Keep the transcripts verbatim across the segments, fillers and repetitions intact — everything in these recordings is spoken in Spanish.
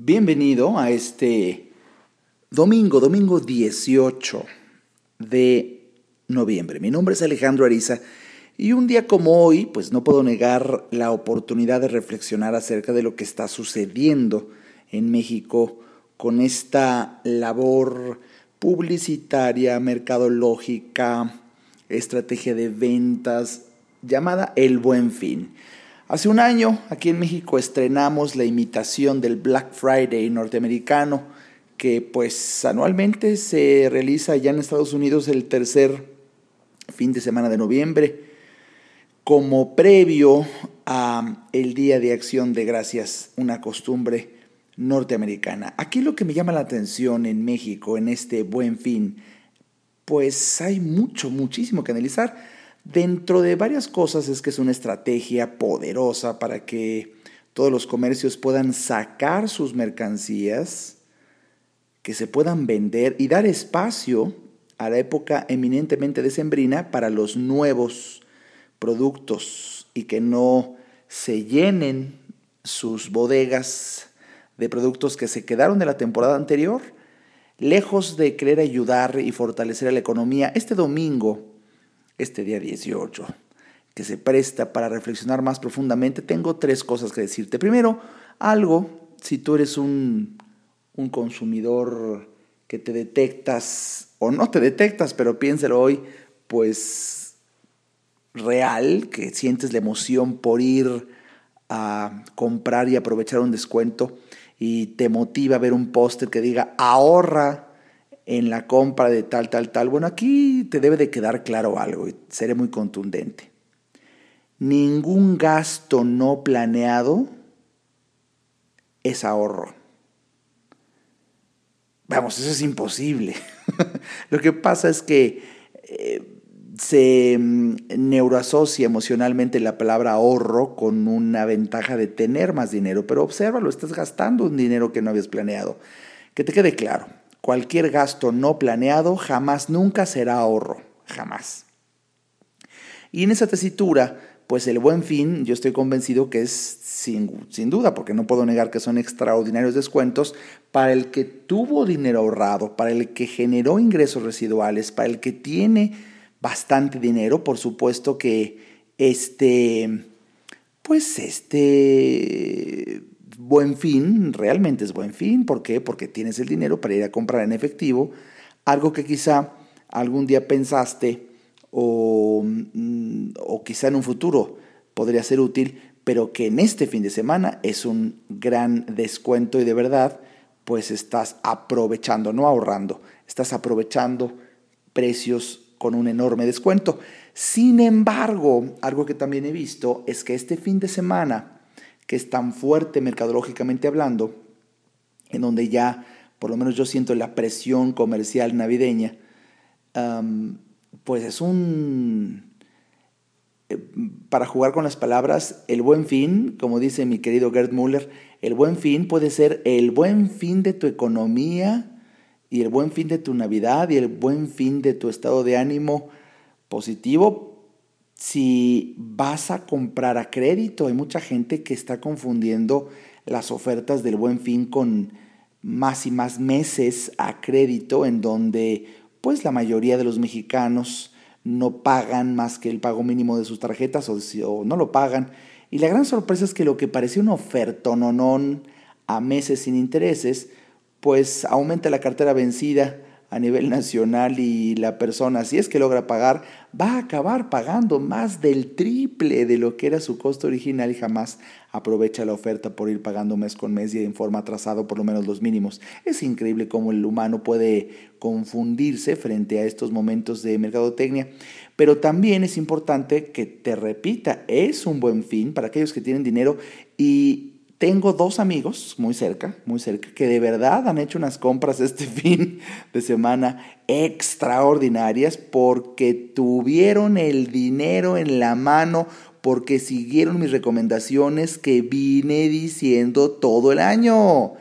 Bienvenido a este domingo, domingo dieciocho de noviembre. Mi nombre es Alejandro Ariza y un día como hoy, pues no puedo negar la oportunidad de reflexionar acerca de lo que está sucediendo en México con esta labor publicitaria, mercadológica, estrategia de ventas llamada El Buen Fin. Hace un año, aquí en México, estrenamos la imitación del Black Friday norteamericano, que pues anualmente se realiza ya en Estados Unidos el tercer fin de semana de noviembre, como previo a el Día de Acción de Gracias, una costumbre norteamericana. Aquí lo que me llama la atención en México, en este Buen Fin, pues hay mucho, muchísimo que analizar. Dentro de varias cosas es que es una estrategia poderosa para que todos los comercios puedan sacar sus mercancías, que se puedan vender y dar espacio a la época eminentemente decembrina para los nuevos productos y que no se llenen sus bodegas de productos que se quedaron de la temporada anterior. Lejos de querer ayudar y fortalecer a la economía, este domingo, este día dieciocho, que se presta para reflexionar más profundamente, tengo tres cosas que decirte. Primero, algo, si tú eres un, un consumidor que te detectas, o no te detectas, pero piénsalo hoy, pues real, que sientes la emoción por ir a comprar y aprovechar un descuento y te motiva a ver un póster que diga ahorra en la compra de tal, tal, tal. Bueno, aquí te debe de quedar claro algo y seré muy contundente. Ningún gasto no planeado es ahorro. Vamos, eso es imposible. Lo que pasa es que eh, se neuroasocia emocionalmente la palabra ahorro con una ventaja de tener más dinero, pero obsérvalo, estás gastando un dinero que no habías planeado. Que te quede claro. Cualquier gasto no planeado jamás, nunca será ahorro, jamás. Y en esa tesitura, pues el Buen Fin, yo estoy convencido que es sin, sin duda, porque no puedo negar que son extraordinarios descuentos para el que tuvo dinero ahorrado, para el que generó ingresos residuales, para el que tiene bastante dinero. Por supuesto que este, pues este... Buen Fin, realmente es Buen Fin. ¿Por qué? Porque tienes el dinero para ir a comprar en efectivo, algo que quizá algún día pensaste o, o quizá en un futuro podría ser útil, pero que en este fin de semana es un gran descuento y de verdad, pues estás aprovechando, no ahorrando, estás aprovechando precios con un enorme descuento. Sin embargo, algo que también he visto es que este fin de semana, que es tan fuerte mercadológicamente hablando, en donde ya, por lo menos yo siento la presión comercial navideña, um, pues es un, eh, para jugar con las palabras, el Buen Fin, como dice mi querido Gerd Müller, el Buen Fin puede ser el buen fin de tu economía y el buen fin de tu Navidad y el buen fin de tu estado de ánimo positivo. Si vas a comprar a crédito, hay mucha gente que está confundiendo las ofertas del Buen Fin con más y más meses a crédito, en donde pues la mayoría de los mexicanos no pagan más que el pago mínimo de sus tarjetas o, o no lo pagan. Y la gran sorpresa es que lo que parecía una ofertononón a meses sin intereses, pues aumenta la cartera vencida a nivel nacional y la persona, si es que logra pagar, va a acabar pagando más del triple de lo que era su costo original y jamás aprovecha la oferta por ir pagando mes con mes y en forma atrasada por lo menos los mínimos. Es increíble cómo el humano puede confundirse frente a estos momentos de mercadotecnia, pero también es importante que te repita, es un buen fin para aquellos que tienen dinero. Y tengo dos amigos muy cerca, muy cerca, que de verdad han hecho unas compras este fin de semana extraordinarias porque tuvieron el dinero en la mano, porque siguieron mis recomendaciones que vine diciendo todo el año.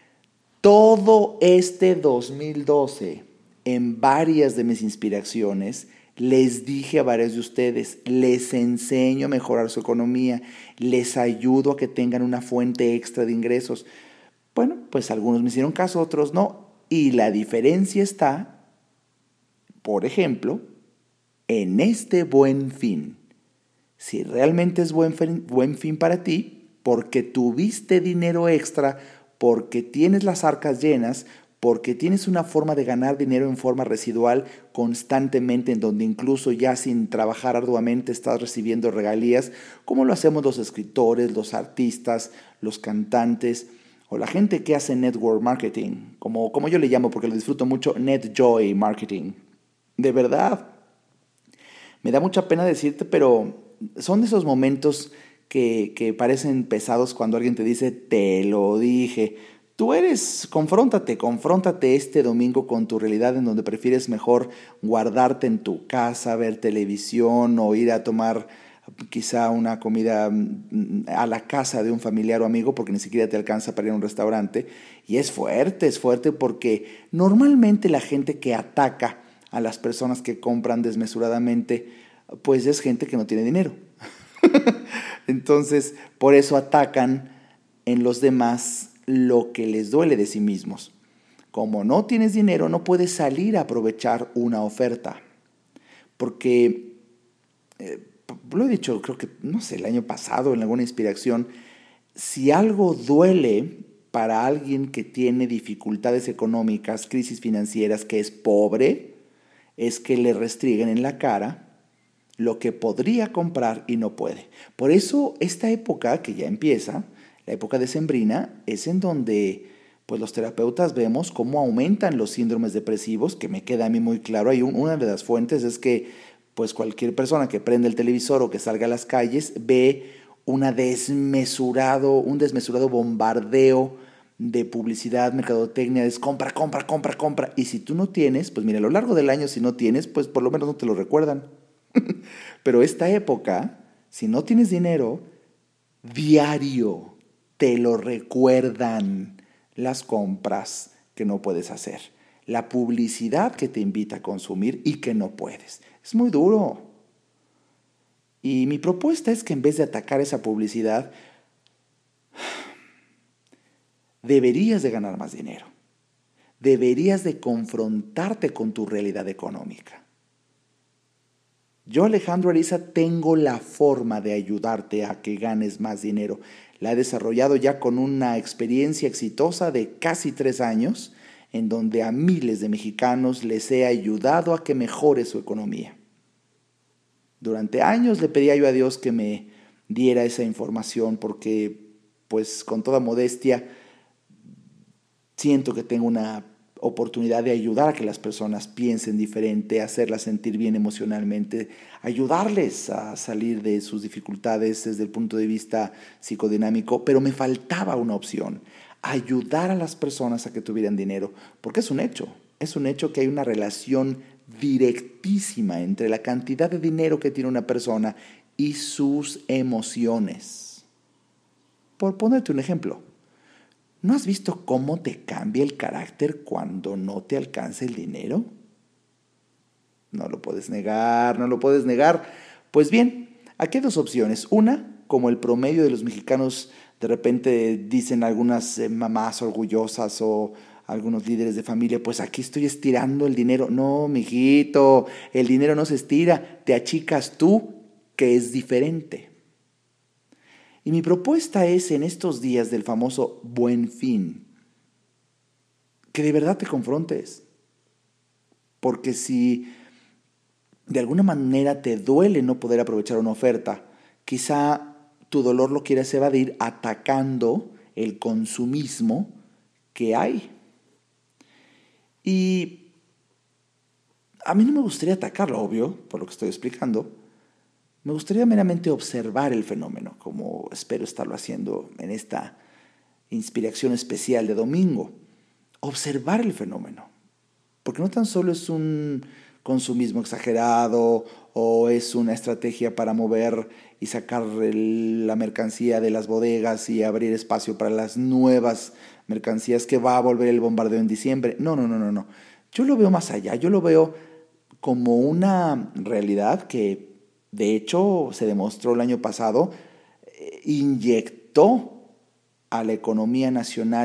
Todo este dos mil doce, en varias de mis inspiraciones, les dije a varios de ustedes, les enseño a mejorar su economía, les ayudo a que tengan una fuente extra de ingresos. Bueno, pues algunos me hicieron caso, otros no. Y la diferencia está, por ejemplo, en este Buen Fin. Si realmente es buen fin, buen fin para ti, porque tuviste dinero extra, porque tienes las arcas llenas, porque tienes una forma de ganar dinero en forma residual constantemente, en donde incluso ya sin trabajar arduamente estás recibiendo regalías, como lo hacemos los escritores, los artistas, los cantantes, o la gente que hace network marketing, como, como yo le llamo porque lo disfruto mucho, net joy marketing. De verdad, me da mucha pena decirte, pero son de esos momentos que, que parecen pesados cuando alguien te dice, te lo dije. Tú eres, confróntate, confróntate este domingo con tu realidad en donde prefieres mejor guardarte en tu casa, ver televisión o ir a tomar quizá una comida a la casa de un familiar o amigo porque ni siquiera te alcanza para ir a un restaurante. Y es fuerte, es fuerte porque normalmente la gente que ataca a las personas que compran desmesuradamente, pues es gente que no tiene dinero. Entonces, por eso atacan en los demás lo que les duele de sí mismos. Como no tienes dinero, no puedes salir a aprovechar una oferta. Porque, eh, lo he dicho, creo que, no sé, el año pasado en alguna inspiración, si algo duele para alguien que tiene dificultades económicas, crisis financieras, que es pobre, es que le restringen en la cara lo que podría comprar y no puede. Por eso esta época que ya empieza, la época decembrina, es en donde pues los terapeutas vemos cómo aumentan los síndromes depresivos, que me queda a mí muy claro. Hay un, una de las fuentes es que pues cualquier persona que prende el televisor o que salga a las calles ve una desmesurado, un desmesurado bombardeo de publicidad, mercadotecnia, es compra, compra, compra, compra. Y si tú no tienes, pues mira, a lo largo del año si no tienes, pues por lo menos no te lo recuerdan. Pero esta época, si no tienes dinero, diario te lo recuerdan las compras que no puedes hacer, la publicidad que te invita a consumir y que no puedes. Es muy duro. Y mi propuesta es que en vez de atacar esa publicidad, deberías de ganar más dinero. Deberías de confrontarte con tu realidad económica. Yo, Alejandro Ariza, tengo la forma de ayudarte a que ganes más dinero. La he desarrollado ya con una experiencia exitosa de casi tres años, en donde a miles de mexicanos les he ayudado a que mejore su economía. Durante años le pedía yo a Dios que me diera esa información porque, pues, con toda modestia, siento que tengo una oportunidad de ayudar a que las personas piensen diferente, hacerlas sentir bien emocionalmente, ayudarles a salir de sus dificultades desde el punto de vista psicodinámico, pero me faltaba una opción, ayudar a las personas a que tuvieran dinero, porque es un hecho, es un hecho que hay una relación directísima entre la cantidad de dinero que tiene una persona y sus emociones. Por ponerte un ejemplo, ¿no has visto cómo te cambia el carácter cuando no te alcanza el dinero? No lo puedes negar, no lo puedes negar. Pues bien, aquí hay dos opciones. Una, como el promedio de los mexicanos de repente dicen algunas eh, mamás orgullosas o algunos líderes de familia, pues aquí estoy estirando el dinero. No, mijito, el dinero no se estira, te achicas tú, que es diferente. Y mi propuesta es en estos días del famoso Buen Fin, que de verdad te confrontes. Porque si de alguna manera te duele no poder aprovechar una oferta, quizá tu dolor lo quieras evadir atacando el consumismo que hay. Y a mí no me gustaría atacarlo, obvio, por lo que estoy explicando. Me gustaría meramente observar el fenómeno, como espero estarlo haciendo en esta inspiración especial de domingo. Observar el fenómeno. Porque no tan solo es un consumismo exagerado o es una estrategia para mover y sacar el, la mercancía de las bodegas y abrir espacio para las nuevas mercancías que va a volver el bombardeo en diciembre. No, no, no, no, no. Yo lo veo más allá. Yo lo veo como una realidad que de hecho se demostró el año pasado, eh, inyectó a la economía nacional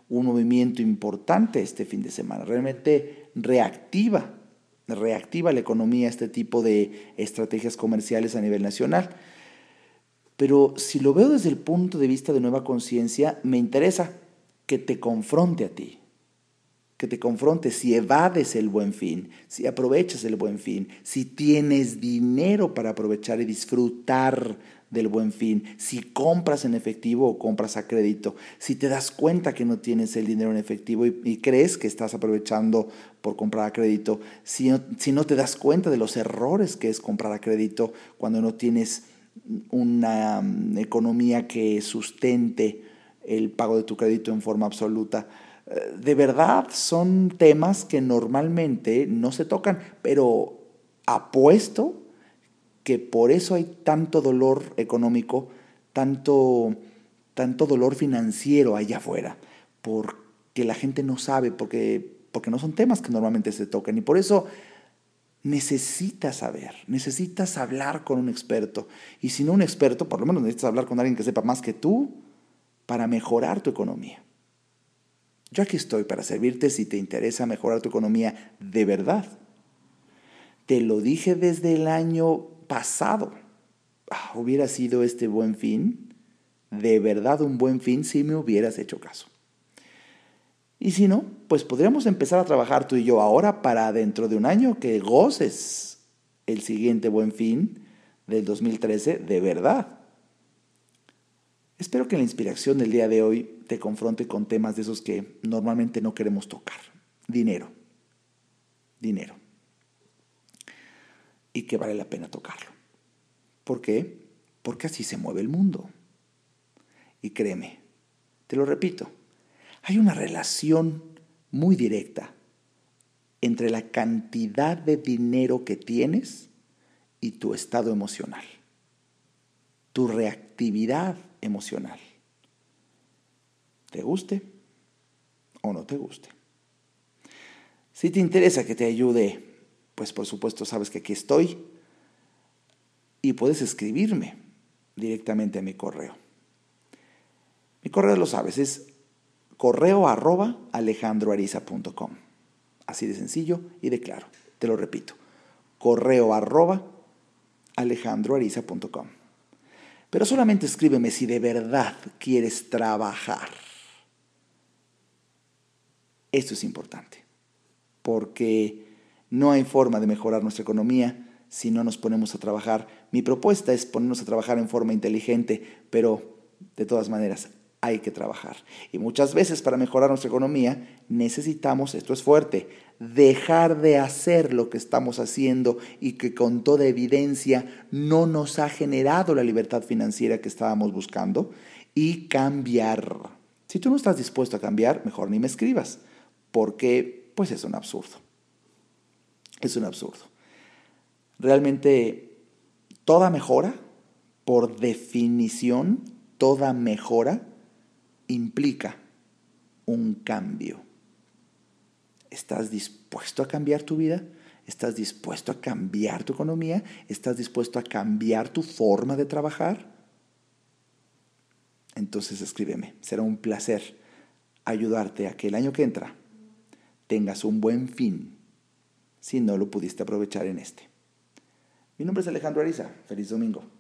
un movimiento importante este fin de semana. Realmente reactiva, reactiva la economía este tipo de estrategias comerciales a nivel nacional. Pero si lo veo desde el punto de vista de nueva conciencia, me interesa que te confronte a ti, que te confronte si evades el Buen Fin, si aprovechas el Buen Fin, si tienes dinero para aprovechar y disfrutar del Buen Fin, si compras en efectivo o compras a crédito, si te das cuenta que no tienes el dinero en efectivo y, y crees que estás aprovechando por comprar a crédito, si no, si no te das cuenta de los errores que es comprar a crédito cuando no tienes una um, economía que sustente el pago de tu crédito en forma absoluta. De verdad son temas que normalmente no se tocan, pero apuesto que por eso hay tanto dolor económico, tanto, tanto dolor financiero allá afuera, porque la gente no sabe, porque, porque no son temas que normalmente se tocan y por eso necesitas saber, necesitas hablar con un experto y si no un experto, por lo menos necesitas hablar con alguien que sepa más que tú para mejorar tu economía. Yo aquí estoy para servirte si te interesa mejorar tu economía de verdad. Te lo dije desde el año pasado. Ah, hubiera sido este Buen Fin, de verdad un buen fin si me hubieras hecho caso. Y si no, pues podríamos empezar a trabajar tú y yo ahora para dentro de un año que goces el siguiente Buen Fin del dos mil trece de verdad. Espero que la inspiración del día de hoy te confronte con temas de esos que normalmente no queremos tocar. Dinero. Dinero. Y que vale la pena tocarlo. ¿Por qué? Porque así se mueve el mundo. Y créeme, te lo repito, hay una relación muy directa entre la cantidad de dinero que tienes y tu estado emocional, tu reactividad emocional. ¿Te guste o no te guste? Si te interesa que te ayude, pues por supuesto sabes que aquí estoy y puedes escribirme directamente a mi correo. Mi correo lo sabes, es correo arroba alejandroariza punto com. Así de sencillo y de claro. Te lo repito, correo arroba alejandroariza punto com. Pero solamente escríbeme si de verdad quieres trabajar. Esto es importante, porque no hay forma de mejorar nuestra economía si no nos ponemos a trabajar. Mi propuesta es ponernos a trabajar en forma inteligente, pero de todas maneras hay que trabajar. Y muchas veces para mejorar nuestra economía necesitamos, esto es fuerte, dejar de hacer lo que estamos haciendo y que con toda evidencia no nos ha generado la libertad financiera que estábamos buscando y cambiar. Si tú no estás dispuesto a cambiar, mejor ni me escribas, porque pues es un absurdo. Es un absurdo. Realmente toda mejora, por definición, toda mejora implica un cambio. ¿Estás dispuesto a cambiar tu vida? ¿Estás dispuesto a cambiar tu economía? ¿Estás dispuesto a cambiar tu forma de trabajar? Entonces escríbeme. Será un placer ayudarte a que el año que entra tengas un buen fin si no lo pudiste aprovechar en este. Mi nombre es Alejandro Ariza. Feliz domingo.